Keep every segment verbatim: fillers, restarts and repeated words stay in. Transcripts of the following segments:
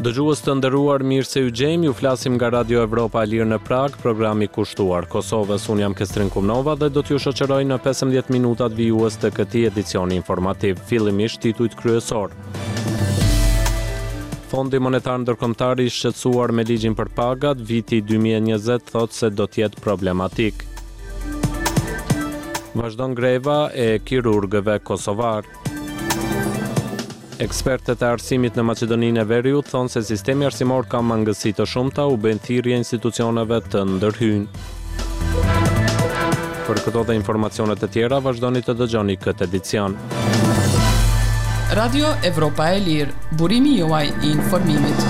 Dëgjues të nderuar, mirë se ju gjejmë, ju flasim nga Radio Evropa e Lirë në Prag, programi kushtuar Kosovës. Unë jam Kestrin Kumnova dhe do t'ju shoqëroj në pesëmbëdhjetë minutat vijues të këtij edicioni informativ. Fillimisht titujt kryesor. Fondi Monetar Ndërkombëtar i shqetësuar me ligjin për pagat, viti dy mijë e njëzet thotë se do t'jetë problematik. Vazhdon greva e kirurgëve kosovar. Ekspertët e arsimit në Maqedoninë e Veriut thonë se sistemi arsimor ka mangësi të shumta, u bën thirrje institucioneve të ndërhyjnë. Për këto dhe informacionet e tjera, vazhdoni të dëgjoni këtë edicion. Radio Evropa e Lirë, burimi juaj i informimit.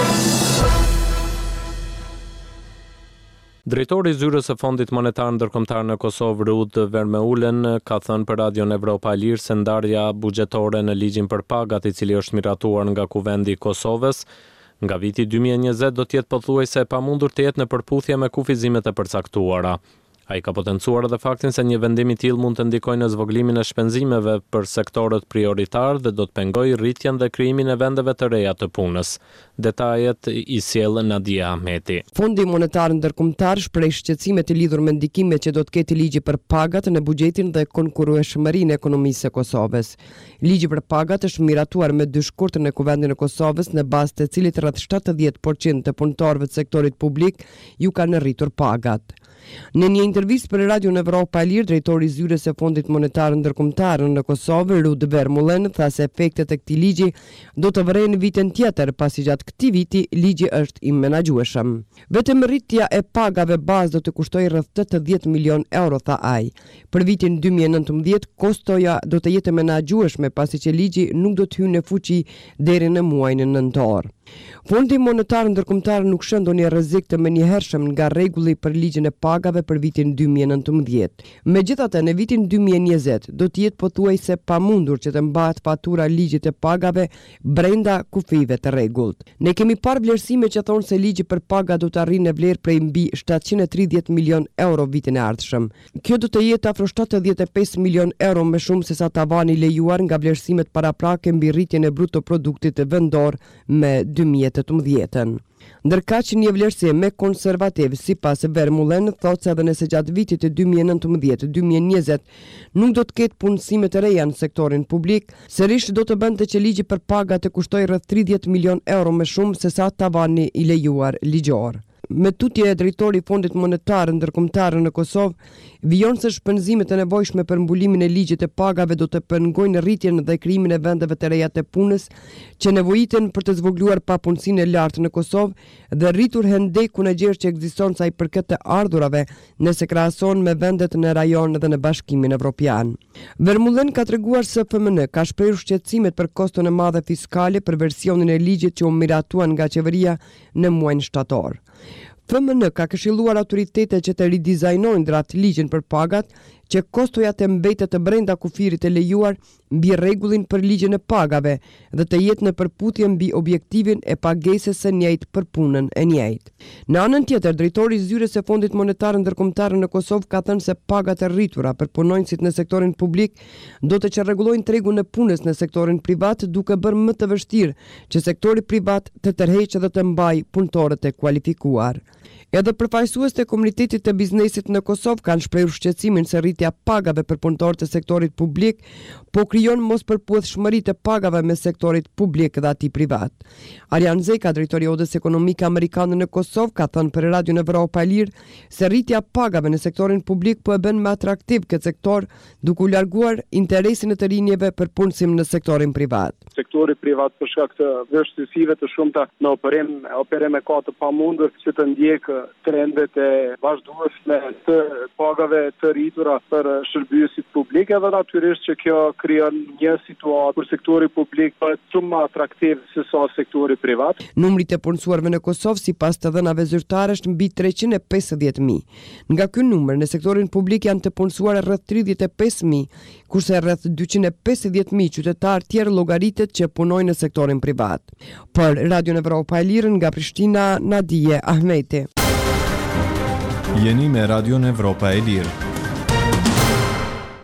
Drejtori i zyrës së Fondit Monetar Ndërkombëtar në Kosovë, Rud Vermeulen, ka thënë për Radion Evropa e Lirë se ndarja buxhetore në ligjin për pagat, i cili është miratuar nga Kuvendi i Kosovës, nga viti dy mijë e njëzet do të jetë pothuajse e pamundur të jetë në përputhje me kufizimet e përcaktuara. Ai ka potencuar edhe faktin se një vendim i tillë mund të ndikojë në zvoglimin e shpenzimeve për sektorët prioritar dhe do të pengojë rritjen dhe krijimin e vendeve të reja të punës. Detajet i sjell Nadia Ahmeti. Fondi Monetar Ndërkombëtar shpreh shqetësime të lidhur me ndikimet që do të ketë ligji për pagat në buxhetin dhe konkurrueshmërinë e ekonomisë së Kosovës. Ligji për pagat është miratuar me dy shkurtër në Kuvendin e Kosovës, në bazë të cilit rreth shtatëdhjetë përqind të punëtorëve të sektorit publik ju kanë rritur pagat. Në një intervistë për Radio Evropa e Lirë, drejtori i zyrës së Fondit Monetar Ndërkombëtar në Kosovë, Rud Vermeulen, tha se efektet e këtij ligji do të vërejnë vitin tjetër, pasi gjatë këtij viti ligji është i menaxhueshëm. Vetëm rritja e pagave bazë do të kustojë rreth tetëdhjetë milion euro, tha ai. Për vitin dy mijë e nëntëmbëdhjetë, kostoja do të jetë menaxhueshme, pasi që ligji nuk do të hyjë në fuqi deri në muajin nëntor. Fondi Monetar Ndërkombëtar nuk shën ndonjë rrezik të menjëhershëm nga rregulli për ligjin e pagave për vitin dy mijë e nëntëmbëdhjetë. Megjithatë, në vitin dy mijë e njëzet do të jetë pothuajse pamundur që të mbahet fatura ligjit të pagave brenda kufive të rregullt. Ne kemi parë vlerësime që thonë se ligji për paga do të arrijë në vlerë prej mbi shtatëqind e tridhjetë milion euro vitin e ardhshëm. Kjo do të jetë afro shtatëdhjetë e pesë milion euro më shumë se sa tavani lejuar nga vlerësimet paraprake mbi rritjen e bruto produktit vendor me dy mijë e tetëmbëdhjetë. Ndërkaq një vlerësim me konservativ sipas Vermeulen thotë se edhe nëse gjatë vitit të dy mijë e nëntëmbëdhjetë dy mijë e njëzet nuk do të ketë punësime të reja në sektorin publik, sërish do të bënte që ligji për paga të kushtoj rreth tridhjetë milion euro më shumë se sa tavani i lejuar ligjor. Me tutje e drejtori i Fondit Monetar Ndërkombëtar në Kosovë, vijon se shpenzimet e nevojshme për mbulimin e ligjit të pagave do të pengojnë rritjen dhe krijimin e vendeve të reja të punës, që nevojiten për të zvogluar papunësinë e lartë në Kosovë dhe rritur hendekun e gjerë që ekziston sa i përket të ardhurave nëse krahason me vendet në rajon dhe në Bashkimin Evropian. Vermeulen ka treguar se F M N ka shprehur shqetësimet për koston e madhe fiskale për versionin e ligjit që u miratuan nga qeveria në muajin shtator. F M N ka këshilluar autoritetet që të ridizajnojnë draft ligjin për pagat, që kostoja të mbetet të brenda kufirit të lejuar mbi rregullin për ligjin e pagave dhe të jetë në përputhje mbi objektivin e pagesës së njëjtë për punën e njëjtë. Në anën tjetër, drejtori i zyrës së Fondit Monetar Ndërkombëtar në Kosovë ka thënë se pagat e rritura për punonjësit në sektorin publik do të çarrregullojnë tregun e punës në sektorin privat, duke bërë më të vështirë që sektori privat të tërheqë dhe të mbajë punëtorët e kualifikuar. Edhe përfaqësues të komunitetit të biznesit në Kosovë kanë shprehur shqetësimin se rritja pagave për punëtorët e sektorit publik po krijon mospërputhshmëri të pagave me sektorit publik dhe atij privat. Arjan Zeka, drejtori i Odës Ekonomike Amerikane në Kosovë, ka thënë për Radion Evropa e Lirë se rritja pagave në sektorin publik po e bën më atraktiv këtë sektor, duke u larguar interesin e të rinjve për punësim në sektorin privat. Sektori privat për shkak të vështirësive të shumta në operim, operim e ka të pamundur që të ndjekë trendet e vazhdueshme të pagave të rritura për shërbyesit publik, edhe natyrisht që kjo krijon një situatë kur sektori publik bëhet shumë më atraktiv se sa sektori privat. Numri të punësuarve në Kosovë sipas të dhënave zyrtare është mbi treqind e pesëdhjetë mijë. Nga ky numër në sektorin publik janë të punësuar rreth tridhjetë e pesë mijë, kurse rreth dyqind e pesëdhjetë mijë qytetarë tjerë llogaritet që punojnë në sektorin privat. Për Radion Evropa e Lirë nga Prishtina, Nadia Ahmeti. Jeni me Radion Evropa e Lirë.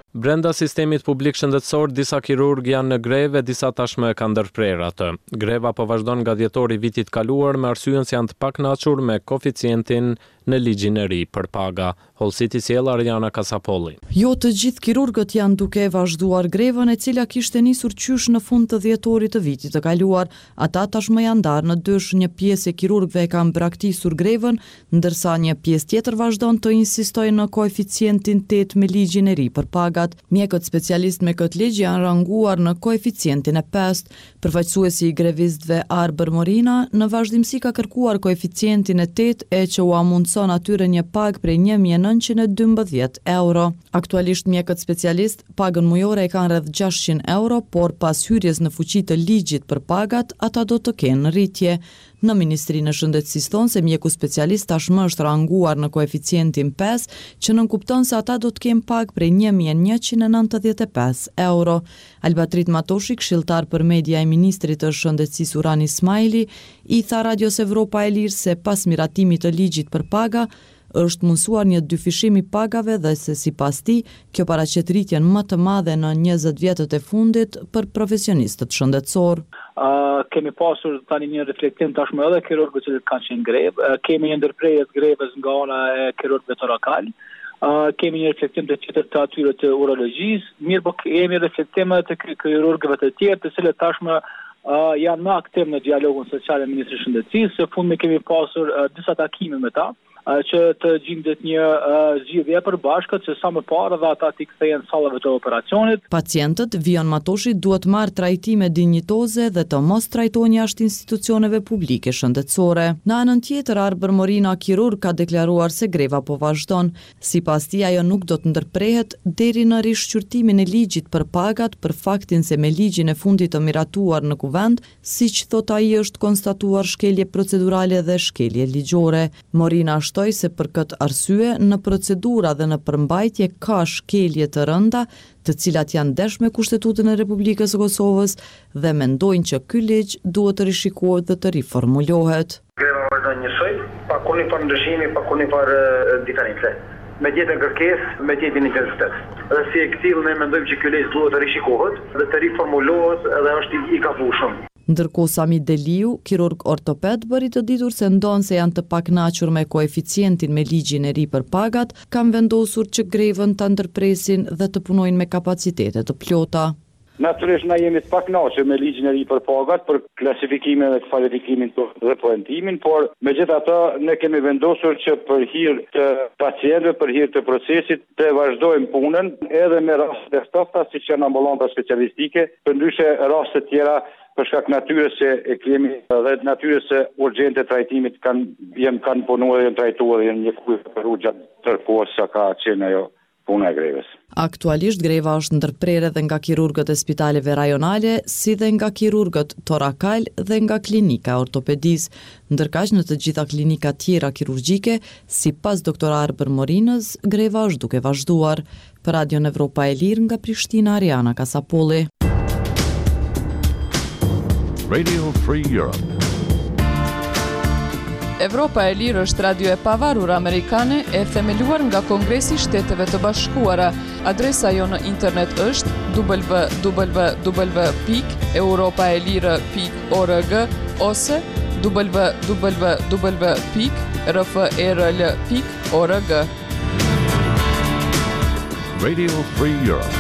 Brenda sistemit publik shëndetësor, disa kirurg janë në greve, disa tashmë e kanë ndërprer atë. Greva po vazhdon nga dhjetori vitit kaluar me arsyen se janë të pakënaqur me koeficientin në ligjin e ri për paga. Hollësiti sjell Ariana Kasapolli. Jo të gjithë kirurgët janë duke vazhduar grevën e cila kishte nisur qysh në fund të dhjetorit të vitit të kaluar. Ata tashmë janë ndarë në dysh, një pjesë e kirurgëve e kanë braktisur grevën, ndërsa një pjesë tjetër vazhdon të insistojë në koeficientin tetë me ligjin e ri për pagat. Mjekët specialist me këtë ligj janë ranguar në koeficientin e pestë. Përfaqësuesi i grevistëve Arber Morina në vazhdimsi ka kërkuar koeficientin e tetë e që u amundson atyre një pagë prej një mijë e nëntëqind e dymbëdhjetë euro. Aktualisht mjekët specialist pagën mujore e kanë rreth gjashtëqind euro, por pas hyrjes në fuqi të ligjit për pagat, ata do të kenë rritje. Në Ministrinë e Shëndetësisë thonë se mjeku specialist tashmë është ranguar në koeficientin pesë, që nënkupton se ata do të kenë pagë prej një mijë e njëqind e nëntëdhjetë e pesë euro. Albatrit Matoshi, këshilltar për media e ministrit të Shëndetësisë Uran Ismaili, i tha Radios Evropa e Lirë se pas miratimit të ligjit për paga, është mundsuar një dyfishim i pagave dhe se sipas tij, kjo paraqet rritjen më të madhe në njëzet vjetët e fundit për profesionistët shëndetësor. Uh, kemi pasur tani një reflektim tashmë edhe kirurgët që kanë qenë grevë, uh, kemi një ndërprerje të grevës nga ana e kirurgëve torakal, uh, kemi një reflektim të tjetër të atyre të urologjisë, mirë po kemi reflektime të kirurgëve të tjerë, të cilët tashmë uh, janë më aktiv në dialogun social e Ministrisë së Shëndetësisë. Së fundmi kemi pasur uh, disa takime me ta, që të gjendet një uh, zgjidhje e përbashkët që sa më parë dhe ata t'i kthehen sallave të operacionit. Pacientët, Vion Matoshi, duhet marrë trajtime dinjitoze dhe të mos trajtohen jashtë institucioneve publike shëndetësore. Në anën tjetër, Arber Morina, kirurg, ka deklaruar se greva po vazhdon. Sipas tij, ajo nuk do të ndërprehet deri në rishqyrtimin e ligjit për pagat për faktin se me ligjin e fundit të miratuar në kuvend, siç thot ai, është konstatuar shkelje procedurale dhe shkelje ligjore. Morina se për këtë arsye në procedura dhe në përmbajtje ka shkelje të rënda, të cilat janë ndesh me Kushtetutën e Republikës së Kosovës dhe mendojnë që ky ligj duhet të rishikohet dhe të riformulohet. Greva vazhdon njësoj, pa kurrë për ndryshimi, pa kurrë për diferencë. Me tjetër kërkesë, me tjetër intensitet. Dhe si e këtillë ne mendojmë që ky ligj duhet të rishikohet dhe të riformulohet dhe është i kafushëm. Ndërkohë Sami Deliu, kirurg ortoped, bëri të ditur se ndonë se janë të pakënaqur me koeficientin me ligjin e ri për pagat, kanë vendosur që grevën të ndërpresin dhe të punojnë me kapacitete të plota. Natyrisht na jemi të pakënaqur me ligjin e ri për pagat, për klasifikimin dhe kvalifikimin dhe poentimin, por megjithatë ne kemi vendosur që për hir të pacientëve, për hir të procesit, të vazhdojmë punën edhe me raste të ftofta siç janë ambulanta specialistike, përndryshe raste të tjera për shkak natyrës se e kemi dhe natyrës se urgjente trajtimit kanë janë kanë punuar dhe janë trajtuar dhe janë një kujtë për u gjatë tërkohës sa ka qenë ajo puna e grevës. Aktualisht greva është ndërprerë edhe nga kirurgët e spitaleve rajonale, si dhe nga kirurgët torakal dhe nga klinika ortopedisë. Ndërkaq në të gjitha klinika tjera kirurgjike, sipas doktor Arber Morinës, greva është duke vazhduar. Për Radion Evropa e Lirë nga Prishtina, Ariana Kasapolli. Radio Free Europe. Evropa e Lirë është radio e pavarur amerikane e themeluar nga Kongresi i Shteteve të Bashkuara. Adresa jo në internet është w w w pikë europaelire pikë org ose w w w pikë r f e r l pikë org. Radio Free Europe.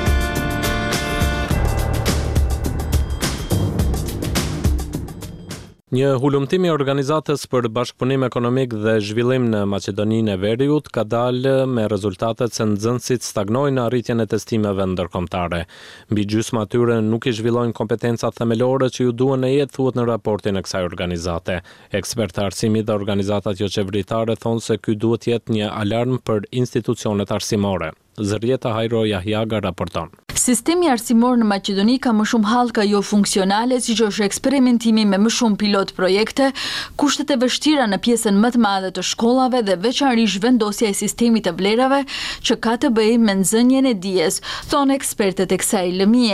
Një hulumtim i organizatës për bashkëpunim ekonomik dhe zhvillim në Maqedoninë e Veriut ka dalë me rezultatet se nxënësit stagnojnë në arritjen e testimeve ndërkombëtare. Mbi gjysma atyre nuk i zhvillojnë kompetencat themelore që ju duhen në jetë, thuhet në raportin e kësaj organizate. Ekspertë arsimi dhe organizatat jo qeveritare thonë se ky duhet të jetë një alarm për institucionet arsimore. Zërjeta Hajro Jahjaga raporton. Sistemi arsimor në Maqedoni ka më shumë hallka jo funksionale, siç është eksperimentimi me më shumë pilot projekte, kushtet e vështira në pjesën më të madhe të shkollave dhe veçanërisht vendosja e sistemit të vlerave që ka të bëjë me nxënjen e dijes, thonë ekspertët e kësaj lëmie.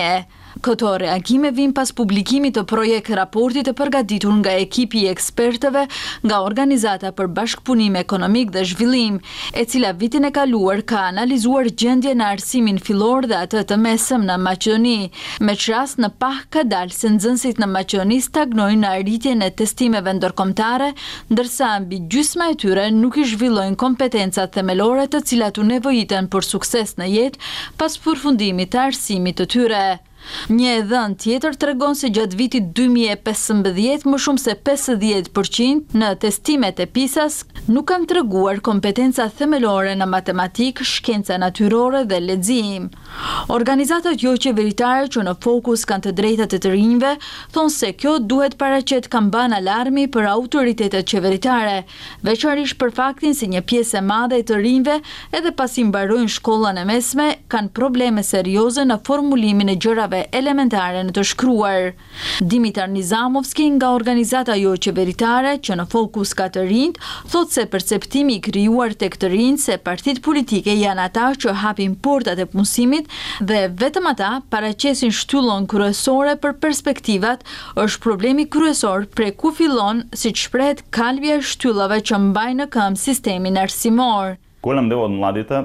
Këto reagime vijnë pas publikimit të projekt raportit të përgatitur nga ekipi i ekspertëve nga Organizata për Bashkëpunim Ekonomik dhe Zhvillim, e cila vitin e kaluar ka analizuar gjendjen në arsimin fillor dhe atë të mesëm në Maqedoni, me çrast në pah ka dalë se nxënësit në Maqedoni stagnojnë në arritjen e testimeve ndërkombëtare, ndërsa mbi gjysma e tyre nuk i zhvillojnë kompetencat themelore të cilat u nevojiten për sukses në jetë pas përfundimit të arsimit të tyre. Një dhënë tjetër tregon se gjatë vitit dy mijë e pesëmbëdhjetë më shumë se pesëdhjetë përqind në testimet e PISA-s nuk kanë treguar kompetenca themelore në matematikë, shkenca natyrore dhe lexim. Organizatat jo qeveritare që në fokus kanë të drejtat e të rinjve thonë se kjo duhet paraqet kamban alarmi për autoritetet qeveritare, veçanërisht për faktin se një pjesë e madhe e të rinjve, edhe pasi mbarojnë shkollën e mesme, kanë probleme serioze në formulimin e gjërave elementare në të shkruar. Dimitar Nizamovski nga organizata jo qeveritare që në fokus ka të rinjt, thot se perceptimi i krijuar tek të rinjt se partitë politike janë ata që hapin portat e punësimit dhe vetëm ata paraqesin shtyllën kryesore për perspektivat është problemi kryesor prej ku fillon, siç shprehet, kalbja e shtyllave që mbajnë në këmbë sistemin arsimor. Голям дел од младите,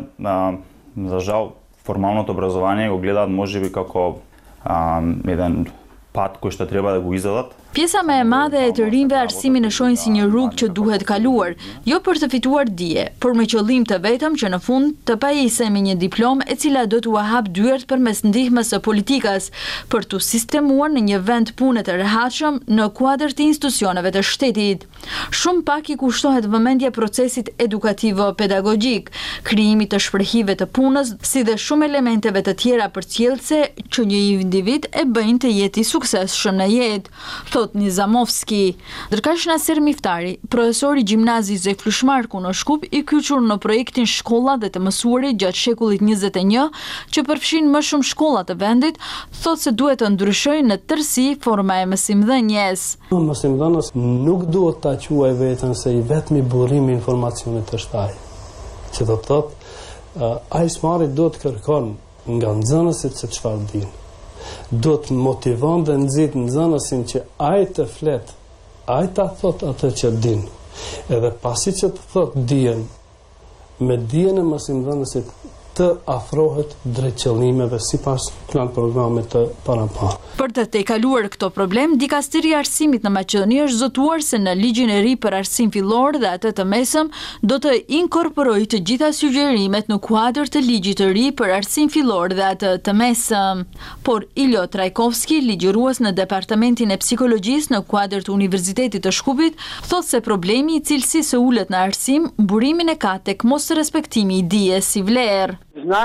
за жал, формалното образование го гледаат можеби како а, еден пат кој што треба да го изедат. Pjesa më e madhe e të rinjve arsimin e shohin si një rrugë që duhet kaluar, jo për të fituar dije, por me qëllim të vetëm që në fund të pajisë me një diplomë e cila do t'u hap dyert përmes ndihmës së politikës për t'u sistemuar në një vend pune të rehatshëm në kuadër të institucioneve të shtetit. Shumë pak i kushtohet vëmendje procesit edukativo-pedagogjik, krijimit të shprehive të punës, si dhe shumë elementeve të tjera përcjellëse që një individ e bëjnë të jetë i suksesshëm në jetë. Nizamovski. Ndërkaq Nasir Miftari, profesor i gjimnazit Zef Flushmarku në Shkup, i kyçur në projektin Shkolla dhe të mësuarit gjatë shekullit njëzet e një, që përfshin më shumë shkolla të vendit, thot se duhet të ndryshojë në tërësi forma e mësimdhënies. Mësimdhënës nuk duhet ta quaj veten se i vetmi burrimi i informacionit është ai. Që do të thotë, ai smari do të kërkon nga nxënësit se çfarë dinë. Do të motivon dhe nxit nxënësin që ai të flet, ai ta thot atë që din. Edhe pasi që të thot dijen, me dijen e mësimdhënësit të afrohet drejt qëllimeve sipas plan programit të paraparë. Për të tejkaluar këto problem, Dikasteri i Arsimit në Maqedoni është zotuar se në ligjin e ri për arsim fillor dhe atë të mesëm do të inkorporojë të gjitha sugjerimet në kuadër të ligjit të ri për arsim fillor dhe atë të mesëm. Por Iljo Trajkovski, ligjërues në Departamentin e Psikologjisë në kuadër të Universitetit të Shkupit, thotë se problemi i cilësisë së ulët në arsim burimin e ka tek mos respektimi i dijes si vlerë.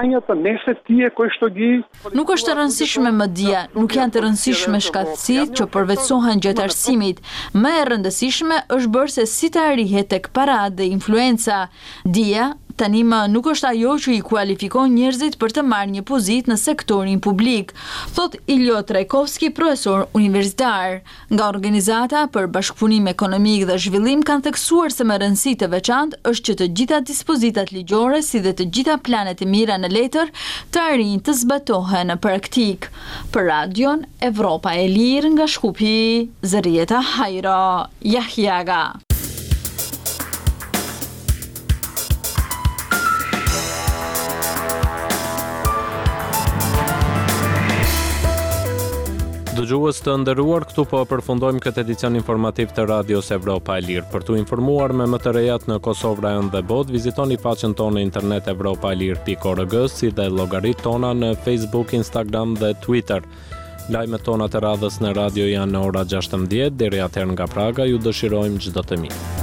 Nuk është e rëndësishme më dija, nuk janë të rëndësishme shkatësitë që përvetësohen gjatë arsimit. Më e rëndësishme është bërë se si të arrihet tek paratë dhe influenca. Dija tani më nuk është ajo që i kualifikon njerëzit për të marrë një pozitë në sektorin publik, thot Iljo Trajkovski, profesor universitar. Nga Organizata për Bashkëpunim Ekonomik dhe Zhvillim kanë theksuar se më rëndësi të veçantë është që të gjitha dispozitat ligjore si dhe të gjitha planet e mira në letër të arrijnë të zbatohen në praktik. Për Radion Evropa e Lirë nga Shkupi, Zërieta Hajro, Jahjaga. Dëgjues të nderuar, këtu po përfundojmë këtë edicion informativ të Radios Evropa e Lirë. Për t'u informuar me më të rejat në Kosovë, rajon dhe botë, vizitoni faqen tonë në internet evropa e lirë pikë org, si dhe llogaritë tona në Facebook, Instagram dhe Twitter. Lajmet tona të radhës në radio janë në ora gjashtëmbëdhjetë, deri atëherë nga Praga ju dëshirojmë çdo të mirë.